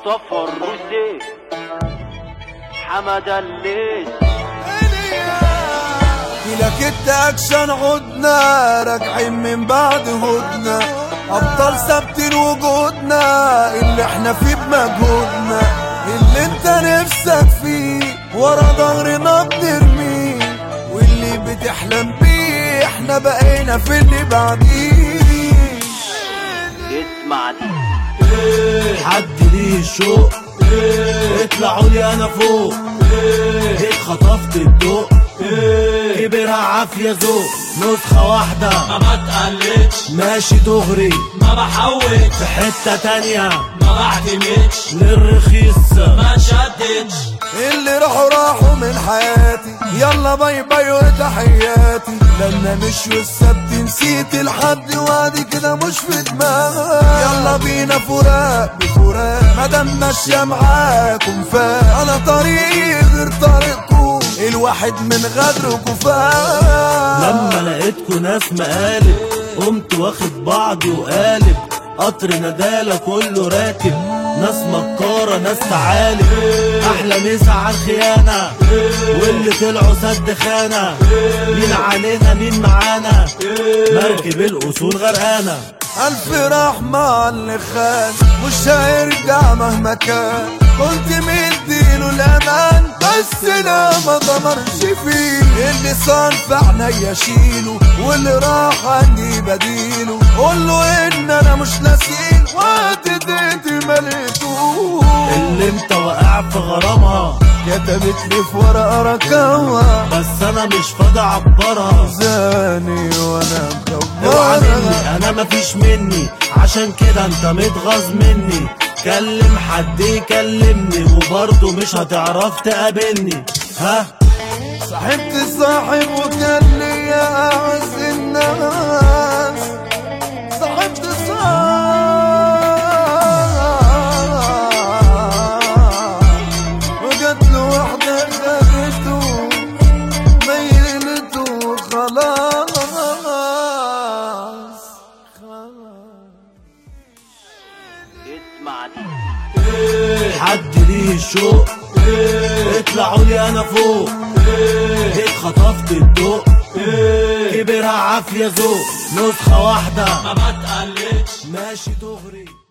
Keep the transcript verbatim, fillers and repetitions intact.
مصطفى الروسي حمد الليث لك التاكشن عدنا راجعين من بعد هدنا ابطال ثابتين وجودنا اللي احنا فيه بمجهودنا اللي انت نفسك فيه ورا ظهرنا بنرميه واللي بتحلم بيه احنا بقينا في اللي بعديه. اسمع دي حد ليه الشوق اطلعوا لي انا فوق اتخطفت الضوء كبرها عافية ذوق نسخة واحدة ما بتقلدش ماشي دغري ما بحوش في حتة تانية ما بعتمدش للرخيص ما شدتش اللي راحوا راحوا من حياتي يلا باي باي وتحياتي لما مش والسبت نسيت الحد وادي كده مش في دماغي يلا بينا فراق بفراق مادام ماشية معاكم فاق انا طريقي غير طريقكم الواحد من غدركم فاق لما لقيتكوا ناس مقالب قمت واخد بعضي وقالب قطر ندالة كله راكب ناس مكارة ناس تعالب احلى مسا على الخيانة واللي طلعوا سد خانة مين علينا مين معانا مركب الاصول غرقانة الف رحمة على اللي خان مش هيرجع مهما كان كنت مديله الامان بس لا ما ضمرش فيه اللي صار في عينيا شيله واللي راح عني بديله قوله ان انا مش ناسيل وقت اديتي مليتوه اللي انت واقع في غرامها كتبت لي في ورقة رقمها بس انا مش فاضي اعبرها زاني وانا اوعى مكبرها مني انا مفيش مني عشان كده انت متغاظ مني كلم حد يكلمني وبرضه مش هتعرف تقابلني ها صاحبت صاحب وكان ليا اعز الناس صاحبت صاحب وجات له واحدة خدته ميلته خلاص اسمع دي حد ليه الشوق اطلعوا لي انا فوق اتخطفت الضوء كبرها عافية ذوق نسخة واحدة ما بتقلدش ماشي دغري.